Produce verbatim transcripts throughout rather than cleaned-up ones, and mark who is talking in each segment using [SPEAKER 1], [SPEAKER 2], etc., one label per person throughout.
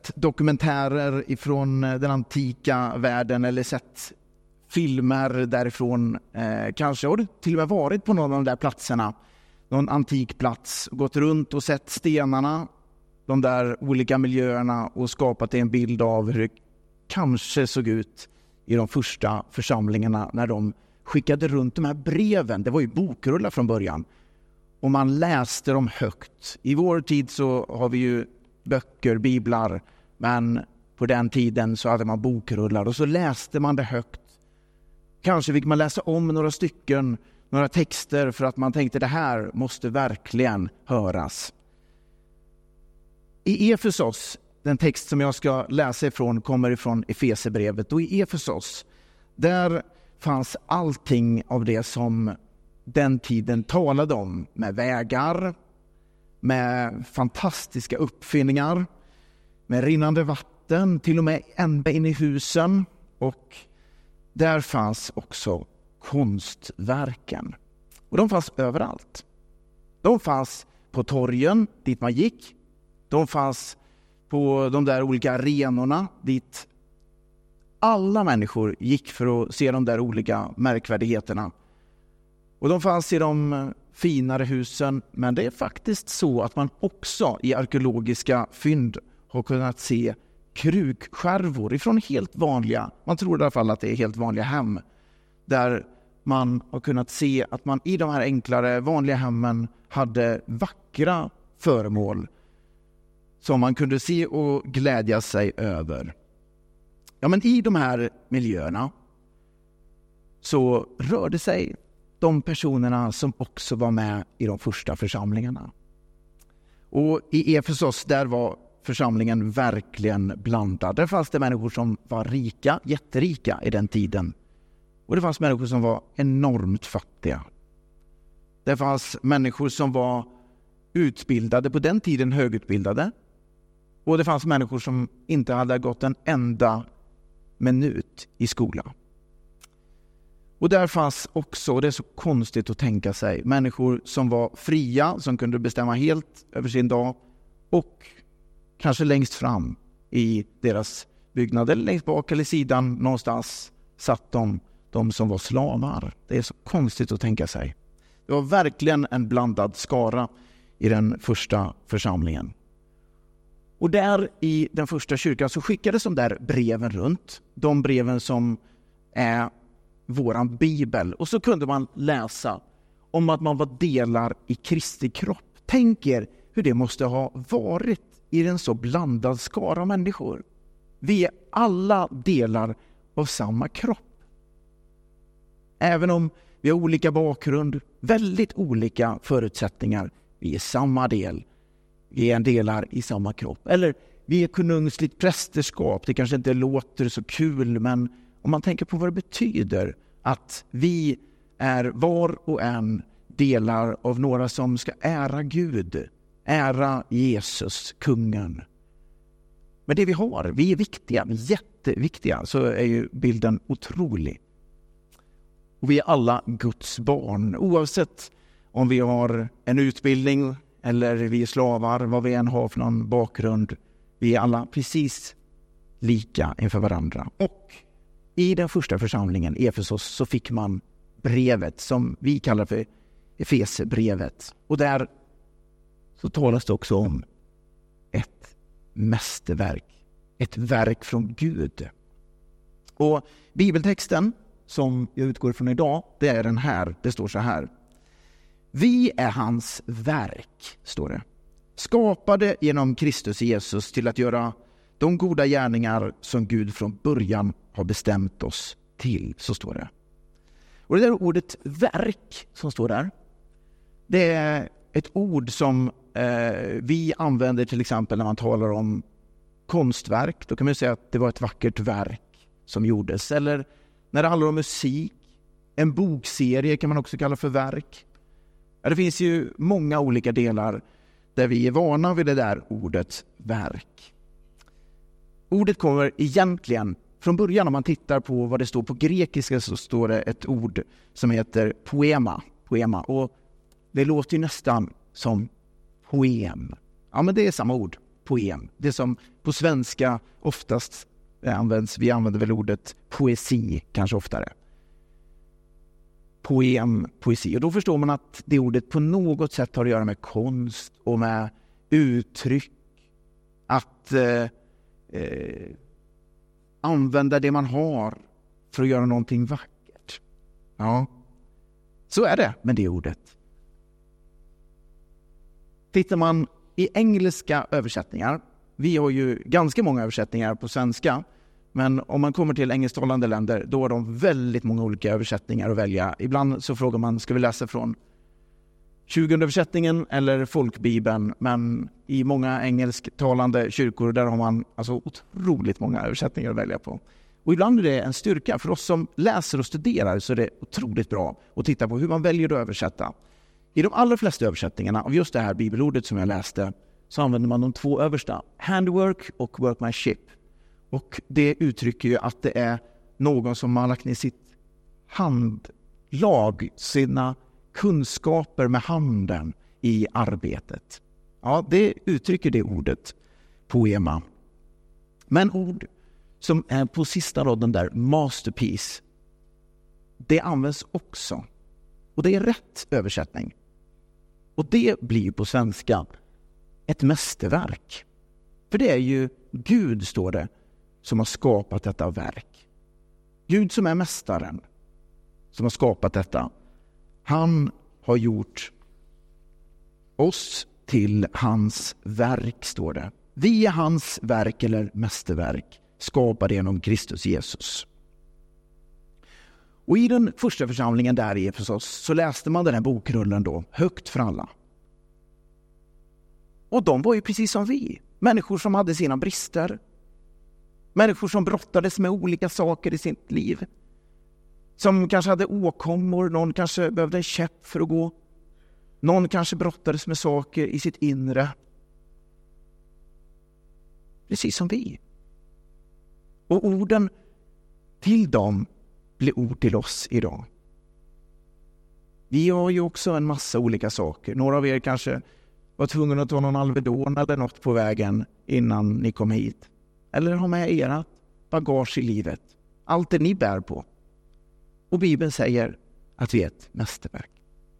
[SPEAKER 1] sett dokumentärer ifrån den antika världen eller sett filmer därifrån, eh, kanske har du till och med varit på någon av de där platserna, någon antik plats, gått runt och sett stenarna, de där olika miljöerna och skapat en bild av hur det kanske såg ut i de första församlingarna när de skickade runt de här breven. Det var ju bokrullar från början och man läste dem högt. I vår tid så har vi ju böcker, biblar, men på den tiden så hade man bokrullar och så läste man det högt. Kanske fick man läsa om några stycken, några texter för att man tänkte det här måste verkligen höras. I Efesos, den text som jag ska läsa ifrån kommer ifrån Efesebrevet, och i Efesos där fanns allting av det som den tiden talade om, med vägar, med fantastiska uppfinningar, med rinnande vatten, till och med ända in i husen, och där fanns också konstverken. Och de fanns överallt. De fanns på torgen dit man gick. De fanns på de där olika arenorna dit alla människor gick för att se de där olika märkvärdigheterna. Och de fanns i de finare husen, men det är faktiskt så att man också i arkeologiska fynd har kunnat se krukskärvor ifrån helt vanliga, man tror i alla fall att det är helt vanliga hem, där man har kunnat se att man i de här enklare vanliga hemmen hade vackra föremål som man kunde se och glädja sig över. Ja, men i de här miljöerna så rörde sig de personerna som också var med i de första församlingarna. Och i Efesos där var församlingen verkligen blandad. Där fanns det människor som var rika, jätterika i den tiden. Och det fanns människor som var enormt fattiga. Det fanns människor som var utbildade, på den tiden högutbildade. Och det fanns människor som inte hade gått en enda minut i skolan. Och där fanns också, och det är så konstigt att tänka sig, människor som var fria, som kunde bestämma helt över sin dag, och kanske längst fram i deras byggnad eller längst bak eller sidan någonstans satt de, de som var slavar. Det är så konstigt att tänka sig. Det var verkligen en blandad skara i den första församlingen. Och där i den första kyrkan så skickades de där breven runt. De breven som är våran bibel. Och så kunde man läsa om att man var delar i Kristi kropp. Tänk er hur det måste ha varit i en så blandad skara människor. Vi är alla delar av samma kropp. Även om vi har olika bakgrund, väldigt olika förutsättningar, vi är samma del. Vi är en delar i samma kropp. Eller vi är konungsligt prästerskap. Det kanske inte låter så kul, men om man tänker på vad det betyder att vi är var och en delar av några som ska ära Gud, ära Jesus, kungen. Men det vi har, vi är viktiga, jätteviktiga, så är ju bilden otrolig. Och vi är alla Guds barn, oavsett om vi har en utbildning eller vi är slavar, vad vi än har för någon bakgrund. Vi är alla precis lika inför varandra. Och i den första församlingen, Efesos, så fick man brevet som vi kallar för Efesebrevet. Och där så talas det också om ett mästerverk, ett verk från Gud. Och bibeltexten som jag utgår från idag, det är den här. Det står så här: vi är hans verk, står det. Skapade genom Kristus Jesus till att göra de goda gärningar som Gud från början har bestämt oss till, så står det. Och det där ordet verk som står där, det är ett ord som eh, vi använder till exempel när man talar om konstverk. Då kan man säga att det var ett vackert verk som gjordes. Eller när det handlar om musik, en bokserie kan man också kalla för verk. Ja, det finns ju många olika delar där vi är vana vid det där ordet verk. Ordet kommer egentligen från början, om man tittar på vad det står på grekiska, så står det ett ord som heter poema. poema. Och det låter ju nästan som poem. Ja, men det är samma ord. poem. Det som på svenska oftast används, vi använder väl ordet poesi kanske oftare. Poem, poesi. Och då förstår man att det ordet på något sätt har att göra med konst och med uttryck. Att eh, eh, använda det man har för att göra någonting vackert. Ja, så är det med det ordet. Tittar man i engelska översättningar, vi har ju ganska många översättningar på svenska, men om man kommer till engelsktalande länder, då har de väldigt många olika översättningar att välja. Ibland så frågar man, ska vi läsa från tjugonde-översättningen eller folkbibeln? Men i många engelsktalande kyrkor, där har man alltså otroligt många översättningar att välja på. Och ibland är det en styrka. För oss som läser och studerar så är det otroligt bra att titta på hur man väljer att översätta. I de allra flesta översättningarna av just det här bibelordet som jag läste, så använder man de två översta, handwork och workmanship. Och det uttrycker ju att det är någon som har lagt ner sitt handlag, sina kunskaper med handen i arbetet. Ja, det uttrycker det ordet, poema. Men ord som är på sista raden där, masterpiece, det används också. Och det är rätt översättning. Och det blir på svenska ett mästerverk. För det är ju Gud, står det, som har skapat detta verk. Gud som är mästaren, som har skapat detta. Han har gjort oss till hans verk, står det. Vi är hans verk eller mästerverk, skapade genom Kristus Jesus. Och i den första församlingen där i Efesos så läste man den här bokrullen då, högt för alla. Och de var ju precis som vi. Människor som hade sina brister. Människor som brottades med olika saker i sitt liv. Som kanske hade åkommor, någon kanske behövde en käpp för att gå. Någon kanske brottades med saker i sitt inre. Precis som vi. Och orden till dem blir ord till oss idag. Vi har ju också en massa olika saker. Några av er kanske var tvungna att ta någon Alvedon eller något på vägen innan ni kom hit. Eller ha med era bagage i livet. Allt det ni bär på. Och Bibeln säger att vi är ett mästerverk.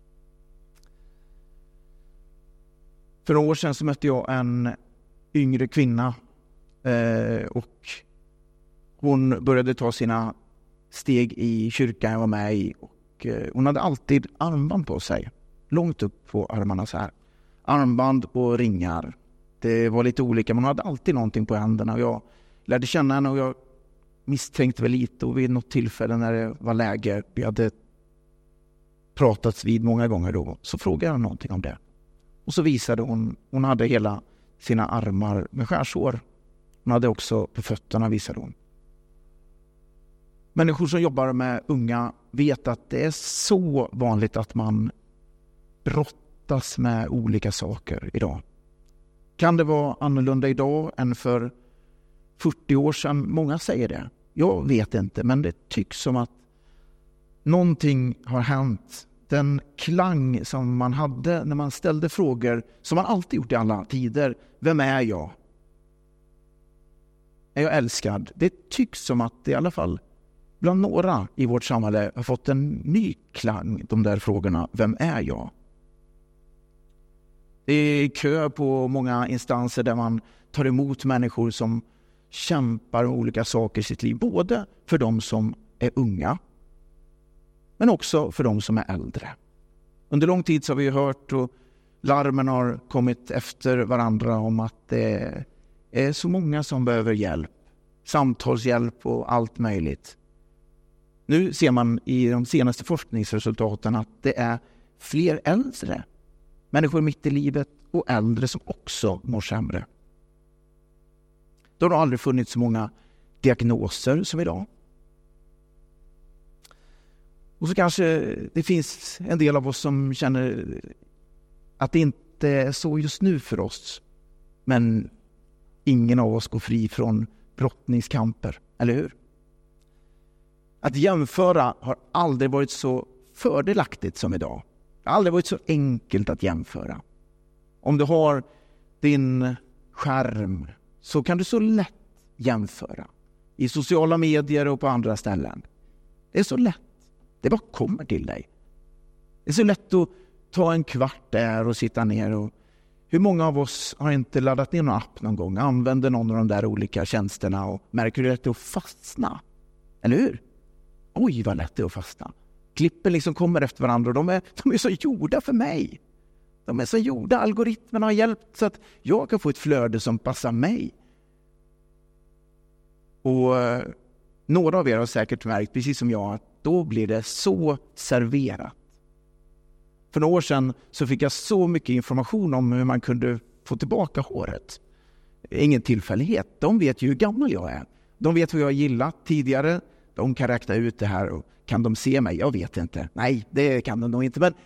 [SPEAKER 1] För några år sedan så mötte jag en yngre kvinna. Eh, och hon började ta sina steg i kyrkan jag var med i. Och eh, hon hade alltid armband på sig. Långt upp på armarna så här. Armband och ringar. Det var lite olika, men hon hade alltid någonting på händerna. Och jag lärde känna henne och jag misstänkte väl lite. Och vid något tillfälle när det var läge, vi hade pratats vid många gånger då, så frågade jag någonting om det. Och så visade hon, hon hade hela sina armar med skärsår. Hon hade också på fötterna, visade hon. Människor som jobbar med unga vet att det är så vanligt att man brottas med olika saker idag. Kan det vara annorlunda idag än för fyrtio år sedan? Många säger det. Jag vet inte, men det tycks som att någonting har hänt. Den klang som man hade när man ställde frågor, som man alltid gjort i alla tider. Vem är jag? Är jag älskad? Det tycks som att det i alla fall bland några i vårt samhälle har fått en ny klang, de där frågorna. Vem är jag? Det är kö på många instanser där man tar emot människor som kämpar med olika saker i sitt liv. Både för de som är unga, men också för de som är äldre. Under lång tid så har vi hört och larmen har kommit efter varandra om att det är så många som behöver hjälp. Samtalshjälp och allt möjligt. Nu ser man i de senaste forskningsresultaten att det är fler äldre. Människor mitt i livet och äldre som också mår sämre. Då har det aldrig funnits så många diagnoser som idag. Och så kanske det finns en del av oss som känner att det inte är så just nu för oss. Men ingen av oss går fri från brottningskamper, eller hur? Att jämföra har aldrig varit så fördelaktigt som idag. Det har aldrig varit så enkelt att jämföra. Om du har din skärm så kan du så lätt jämföra i sociala medier och på andra ställen. Det är så lätt. Det bara kommer till dig. Det är så lätt att ta en kvart där och sitta ner. Och hur många av oss har inte laddat ner någon app någon gång, använder någon av de där olika tjänsterna och märker hur det är att fastna? Eller hur? Oj, vad lätt det är att fastna. Klippen liksom kommer efter varandra och de är, de är så gjorda för mig. De är så gjorda, algoritmerna har hjälpt så att jag kan få ett flöde som passar mig. Och eh, några av er har säkert märkt, precis som jag, att då blir det så serverat. För några år sedan så fick jag så mycket information om hur man kunde få tillbaka håret. Ingen tillfällighet. De vet ju hur gammal jag är. De vet vad jag har gillat tidigare. De kan räkna ut det här. Och kan de se mig? Jag vet inte. Nej, det kan de nog inte. Men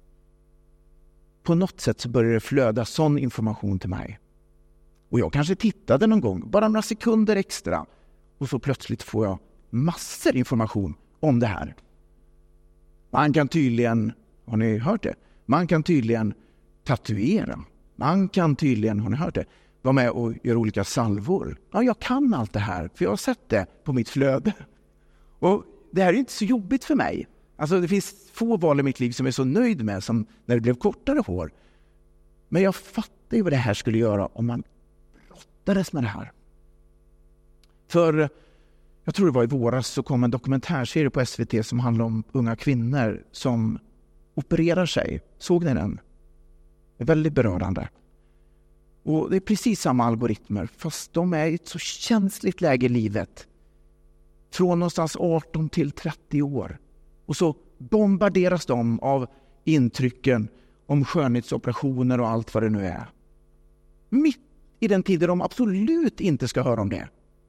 [SPEAKER 1] på något sätt så börjar det flöda sån information till mig. Och jag kanske tittade någon gång, bara några sekunder extra. Och så plötsligt får jag massor information om det här. Man kan tydligen, har ni hört det? Man kan tydligen tatuera. Man kan tydligen, har ni hört det? Vara med och göra olika salvor. Ja, jag kan allt det här, för jag har sett det på mitt flöde. Och det här är inte så jobbigt för mig. Alltså det finns få val i mitt liv som jag är så nöjd med som när det blev kortare hår. Men jag fattar ju vad det här skulle göra om man brottades med det här. För jag tror det var i våras så kom en dokumentärserie på S V T som handlar om unga kvinnor som opererar sig. Såg ni den? Det är väldigt berörande. Och det är precis samma algoritmer fast de är i ett så känsligt läge i livet. Från någonstans arton till trettio år. Och så bombarderas de av intrycken om skönhetsoperationer och allt vad det nu är. Mitt i den tiden de absolut inte ska höra om det.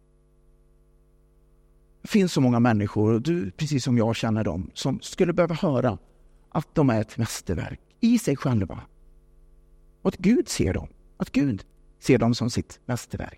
[SPEAKER 1] Det finns så många människor, du, precis som jag känner dem, som skulle behöva höra att de är ett mästerverk i sig själva. Och att Gud ser dem. Att Gud ser dem som sitt mästerverk.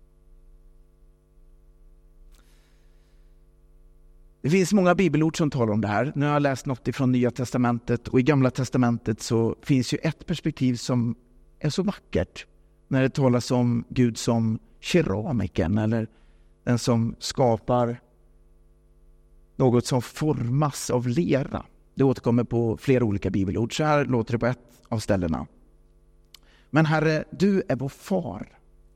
[SPEAKER 1] Det finns många bibelord som talar om det här. Nu har jag läst något ifrån Nya testamentet och i Gamla testamentet så finns ju ett perspektiv som är så vackert när det talas om Gud som keramiken eller den som skapar något som formas av lera. Det återkommer på flera olika bibelord. Så här låter det på ett av ställena. Men Herre, du är vår far.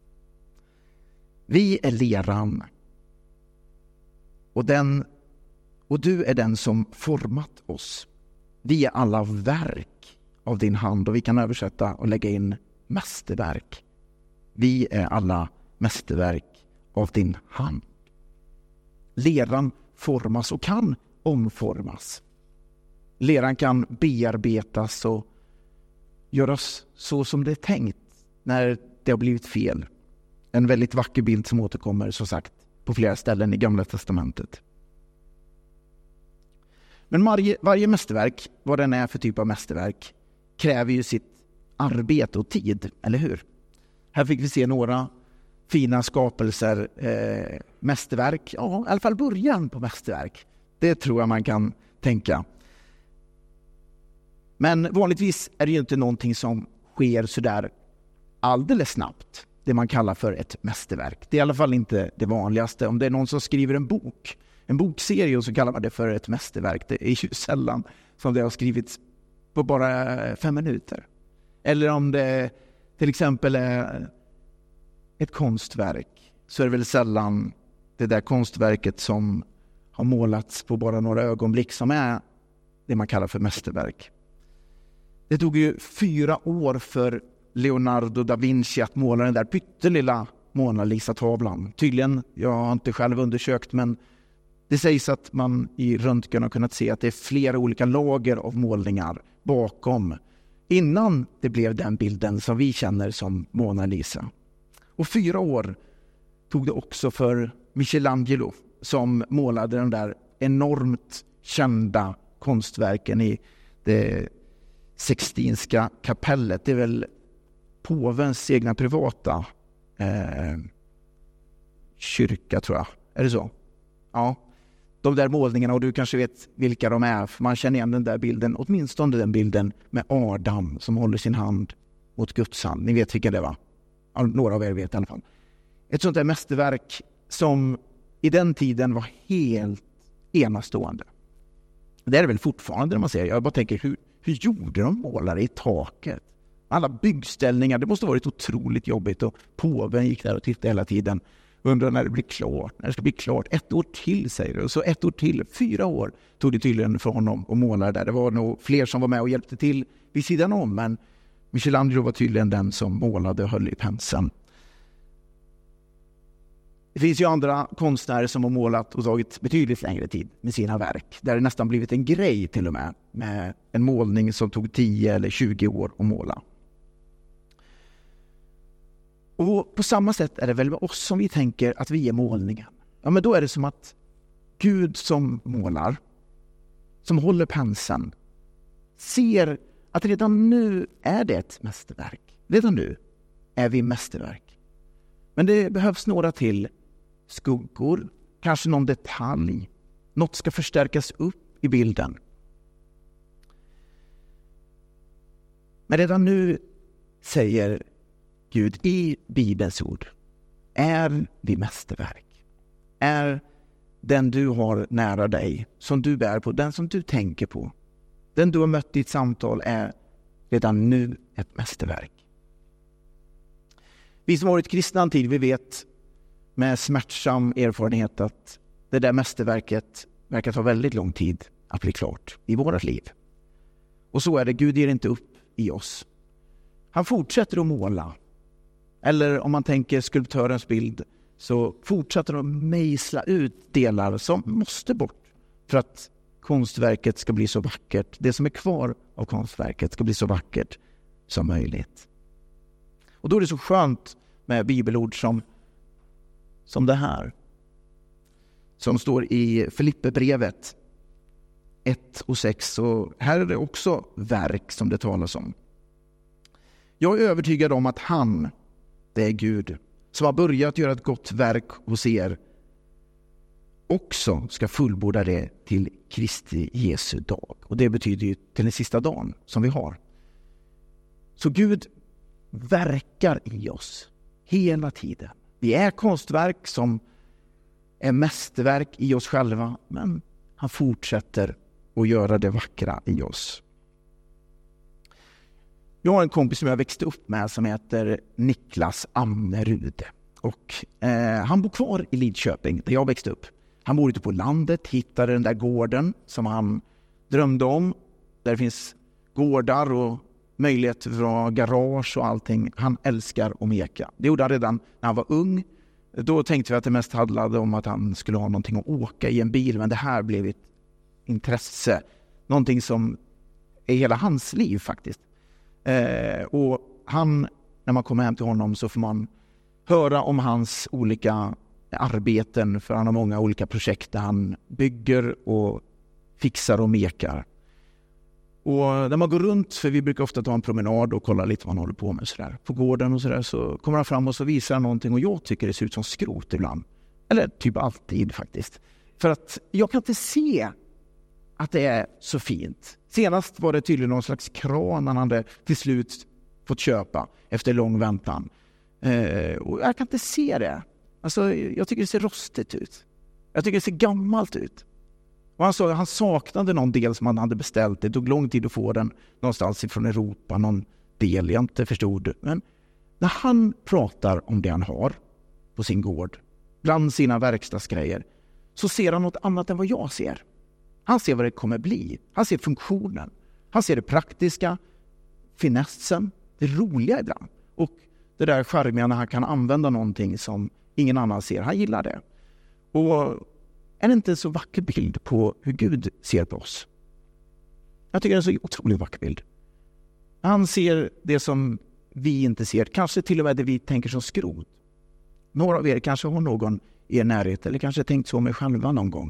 [SPEAKER 1] Vi är leran. Och, den, och du är den som format oss. Vi är alla verk av din hand. Och vi kan översätta och lägga in mästerverk. Vi är alla mästerverk av din hand. Leran formas och kan omformas. Leran kan bearbetas och göras så som det är tänkt när det har blivit fel. En väldigt vacker bild som återkommer så sagt på flera ställen i Gamla testamentet. Men varje, varje mästerverk, vad den är för typ av mästerverk, kräver ju sitt arbete och tid, eller hur? Här fick vi se några fina skapelser, eh, mästerverk, ja i alla fall början på mästerverk. Det tror jag man kan tänka. Men vanligtvis är det ju inte någonting som sker så där alldeles snabbt. Det man kallar för ett mästerverk. Det är i alla fall inte det vanligaste. Om det är någon som skriver en bok, en bokserie och så kallar man det för ett mästerverk. Det är ju sällan som det har skrivits på bara fem minuter. Eller om det till exempel är ett konstverk så är det väl sällan det där konstverket som har målats på bara några ögonblick som är det man kallar för mästerverk. Det tog ju fyra år för Leonardo da Vinci att måla den där pyttelilla Mona Lisa-tavlan. Tydligen, jag har inte själv undersökt, men det sägs att man i röntgen har kunnat se att det är flera olika lager av målningar bakom innan det blev den bilden som vi känner som Mona Lisa. Och fyra år tog det också för Michelangelo som målade den där enormt kända konstverken i det Sixtinska kapellet. Det är väl påvens egna privata eh, kyrka tror jag. Är det så? Ja. De där målningarna, och du kanske vet vilka de är. För man känner igen den där bilden, åtminstone den bilden med Adam som håller sin hand mot Guds hand. Ni vet vilka det var? Ja, några av er vet i alla fall. Ett sånt där mästerverk som i den tiden var helt enastående. Det är det väl fortfarande när man säger. Jag bara tänker, hur, hur gjorde de målare i taket? Alla byggställningar, det måste ha varit otroligt jobbigt. Och påven gick där och tittade hela tiden. Undrar när det blir klart, när det ska bli klart. Ett år till, säger du. Och så ett år till, fyra år tog det tydligen för honom att måla där. Det var nog fler som var med och hjälpte till vid sidan om. Men Michelangelo var tydligen den som målade och höll i penseln. Det finns ju andra konstnärer som har målat och tagit betydligt längre tid med sina verk. Där det nästan blivit en grej till och med. Med en målning som tog tio eller tjugo år att måla. Och på samma sätt är det väl med oss som vi tänker att vi är målningen. Ja, men då är det som att Gud som målar, som håller penseln, ser att redan nu är det ett mästerverk. Redan nu är vi mästerverk. Men det behövs några till skuggor, kanske någon detalj. Något ska förstärkas upp i bilden. Men redan nu säger Gud i Bibelns ord, är vi mästerverk. Är den du har nära dig, som du bär på, den som du tänker på, den du har mött i ett samtal, är redan nu ett mästerverk. Vi som har varit kristna en tid, vi vet med smärtsam erfarenhet att det där mästerverket verkar ta väldigt lång tid att bli klart i vårt liv. Och så är det, Gud ger inte upp i oss. Han fortsätter att måla. Eller om man tänker skulptörens bild, så fortsätter de att mejsla ut delar som måste bort för att konstverket ska bli så vackert. Det som är kvar av konstverket ska bli så vackert som möjligt. Och då är det så skönt med bibelord som, som det här. Som står i Filipperbrevet ett och sex. Och här är det också verk som det talas om. Jag är övertygad om att han, det är Gud, som har börjat göra ett gott verk hos er, också ska fullborda det till Kristi Jesu dag. Och det betyder ju till den sista dagen som vi har. Så Gud verkar i oss hela tiden. Vi är konstverk som är mästerverk i oss själva, men han fortsätter att göra det vackra i oss. Jag har en kompis som jag växte upp med som heter Niklas Amnerud. Och, eh, han bor kvar i Lidköping där jag växte upp. Han bor ute på landet, hittade den där gården som han drömde om. Där det finns gårdar och möjlighet för garage och allting. Han älskar att meka. Det gjorde han redan när han var ung. Då tänkte vi att det mest handlade om att han skulle ha någonting att åka i en bil. Men det här blev ett intresse. Någonting som är hela hans liv faktiskt. Eh, och han, när man kommer hem till honom så får man höra om hans olika arbeten, för han har många olika projekt där han bygger och fixar och mekar. Och när man går runt, för vi brukar ofta ta en promenad och kolla lite vad han håller på med så där, på gården och sådär, så kommer han fram och så visar han någonting och jag tycker det ser ut som skrot ibland. Eller typ alltid faktiskt. För att jag kan inte se att det är så fint. Senast var det tydligen någon slags kran han hade till slut fått köpa efter lång väntan. Eh, och jag kan inte se det. Alltså, jag tycker det ser rostigt ut. Jag tycker det ser gammalt ut. Och han sa att han saknade någon del som han hade beställt. Det tog lång tid att få den någonstans från Europa. Någon del jag inte förstod. Men när han pratar om det han har på sin gård, bland sina verkstadsgrejer, så ser han något annat än vad jag ser. Han ser vad det kommer bli. Han ser funktionen. Han ser det praktiska, finessen, det roliga ibland. Och det där charmiga när han kan använda någonting som ingen annan ser. Han gillar det. Och är det inte en så vacker bild på hur Gud ser på oss? Jag tycker det är en så otroligt vacker bild. Han ser det som vi inte ser. Kanske till och med det vi tänker som skrot. Några av er kanske har någon i er närhet eller kanske tänkt så med själva någon gång.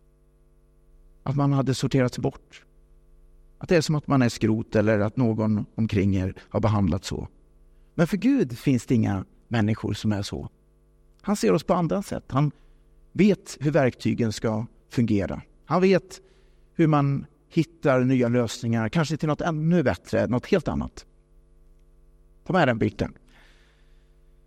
[SPEAKER 1] Att man hade sorterats bort. Att det är som att man är skrot eller att någon omkring er har behandlat så. Men för Gud finns det inga människor som är så. Han ser oss på andra sätt. Han vet hur verktygen ska fungera. Han vet hur man hittar nya lösningar. Kanske till något ännu bättre, något helt annat. Ta med den bilden.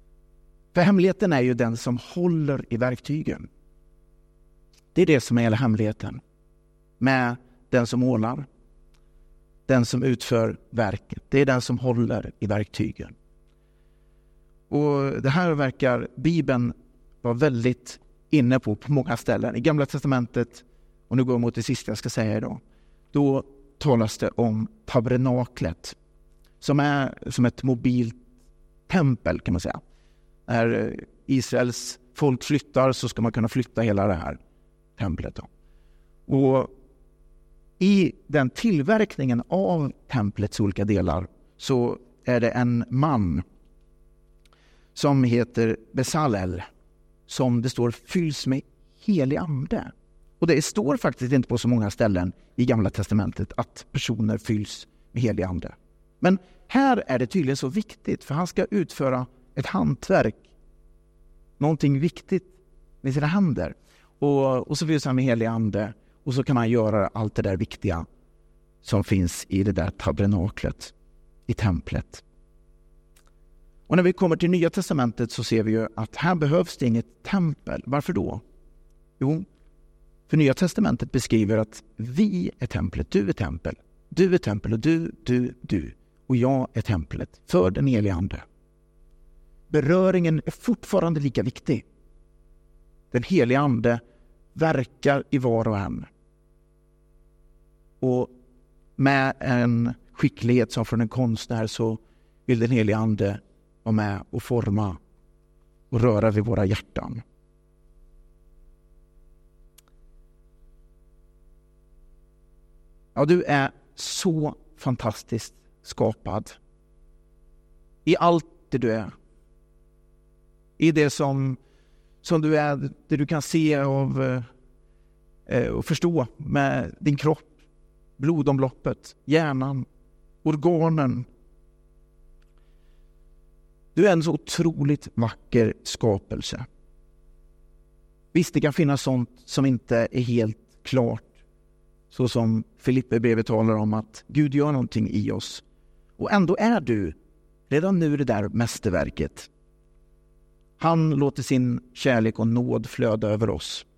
[SPEAKER 1] För hemligheten är ju den som håller i verktygen. Det är det som är hela hemligheten. Med den som målar. Den som utför verket. Det är den som håller i verktygen. Och det här verkar Bibeln vara väldigt inne på på många ställen. I Gamla testamentet, och nu går jag mot det sista jag ska säga idag. Då talas det om tabernaklet. Som är som ett mobilt tempel kan man säga. När Israels folk flyttar så ska man kunna flytta hela det här templet. Då. Och i den tillverkningen av templets olika delar så är det en man som heter Besalel som det står fylls med helig ande. Och det står faktiskt inte på så många ställen i Gamla testamentet att personer fylls med helig ande. Men här är det tydligen så viktigt för han ska utföra ett hantverk. Någonting viktigt med sina händer. Och, och så fylls han med helig ande och så kan han göra allt det där viktiga som finns i det där tabernaklet, i templet. Och när vi kommer till Nya testamentet så ser vi ju att här behövs det inget tempel. Varför då? Jo, för Nya testamentet beskriver att vi är templet, du är tempel. Du är tempel och du, du, du. Och jag är templet för den helige ande. Beröringen är fortfarande lika viktig. Den helige ande verkar i var och en. Och med en skicklighet som från en konstnär så vill den helige ande vara med och forma och röra vid våra hjärtan. Ja, du är så fantastiskt skapad. I allt det du är. I det som, som du är, det du kan se av eh, och förstå med din kropp, blodomloppet, hjärnan, organen. Du är en så otroligt vacker skapelse. Visst, det kan finnas sånt som inte är helt klart. Så som Filipperbrevet talar om att Gud gör någonting i oss. Och ändå är du redan nu det där mästerverket. Han låter sin kärlek och nåd flöda över oss.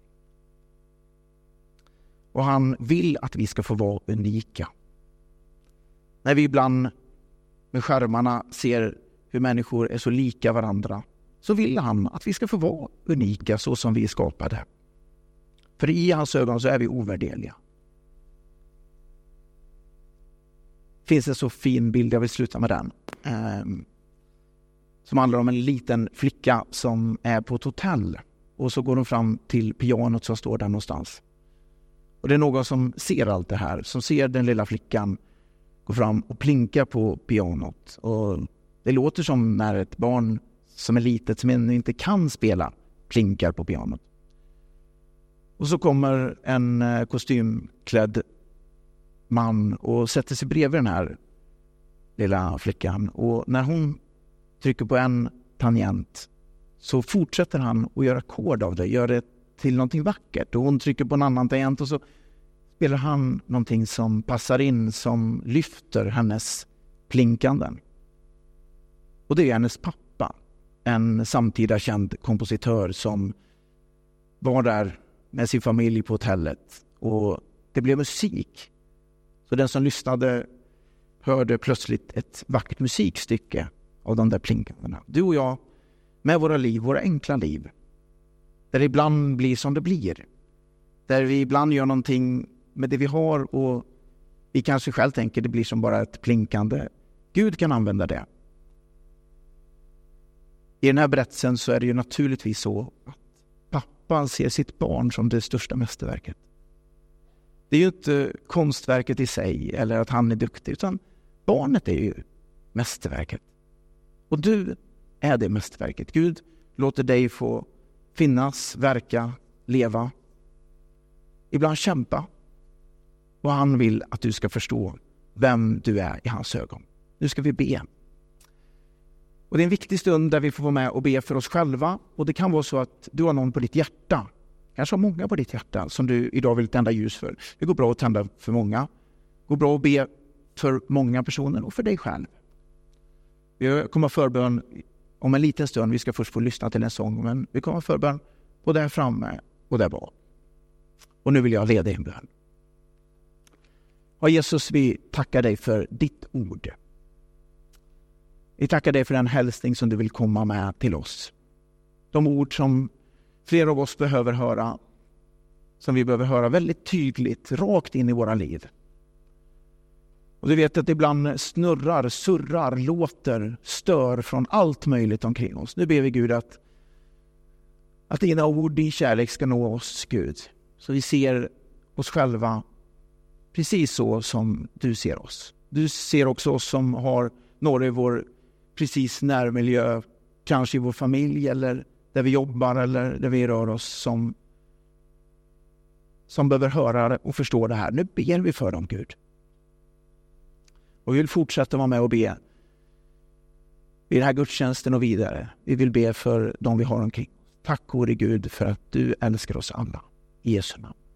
[SPEAKER 1] Och han vill att vi ska få vara unika. När vi ibland med skärmarna ser hur människor är så lika varandra så vill han att vi ska få vara unika så som vi är skapade. För i hans ögon så är vi ovärderliga. Finns en så fin bild, jag vill sluta med den. Um, som handlar om en liten flicka som är på ett hotell. Och så går hon fram till pianot som står där någonstans. Och det är någon som ser allt det här. Som ser den lilla flickan gå fram och plinka på pianot. Och det låter som när ett barn som är litet som ännu inte kan spela plinkar på pianot. Och så kommer en kostymklädd man och sätter sig bredvid den här lilla flickan. Och när hon trycker på en tangent så fortsätter han att göra ackord av det. Gör det till någonting vackert. Och hon trycker på en annan tangent och så spelar han någonting som passar in, som lyfter hennes plinkanden. Och det är hennes pappa. En samtida känd kompositör som var där med sin familj på hotellet. Och det blev musik. Så den som lyssnade hörde plötsligt ett vackert musikstycke av de där plinkandena. Du och jag med våra liv, våra enkla liv. Där det ibland blir som det blir. Där vi ibland gör någonting med det vi har och vi kanske själv tänker det blir som bara ett plinkande. Gud kan använda det. I den här berättelsen så är det ju naturligtvis så att pappan ser sitt barn som det största mästerverket. Det är ju inte konstverket i sig eller att han är duktig, utan barnet är ju mästerverket. Och du är det mästerverket. Gud låter dig få finnas, verka, leva. Ibland kämpa. Och han vill att du ska förstå vem du är i hans ögon. Nu ska vi be. Och det är en viktig stund där vi får vara med och be för oss själva. Och det kan vara så att du har någon på ditt hjärta. Kanske har många på ditt hjärta som du idag vill tända ljus för. Det går bra att tända för många. Det går bra att be för många personer och för dig själv. Vi kommer förbön om en liten stund. Vi ska först få lyssna till en sång, men vi kommer förbön både här framme och där bak. Och nu vill jag leda i en bön. Ja, Jesus, vi tackar dig för ditt ord. Vi tackar dig för den hälsning som du vill komma med till oss. De ord som flera av oss behöver höra, som vi behöver höra väldigt tydligt, rakt in i våra liv. Och du vet att ibland snurrar, surrar, låter, stör från allt möjligt omkring oss. Nu ber vi Gud att, att dina ord, din kärlek ska nå oss, Gud. Så vi ser oss själva precis så som du ser oss. Du ser också oss som har några i vår precis närmiljö, kanske i vår familj eller där vi jobbar eller där vi rör oss som, som behöver höra och förstå det här. Nu ber vi för dem, Gud. Och vi vill fortsätta vara med och be i den här gudstjänsten och vidare. Vi vill be för dem vi har omkring. Tack gode Gud för att du älskar oss alla. I Jesu namn.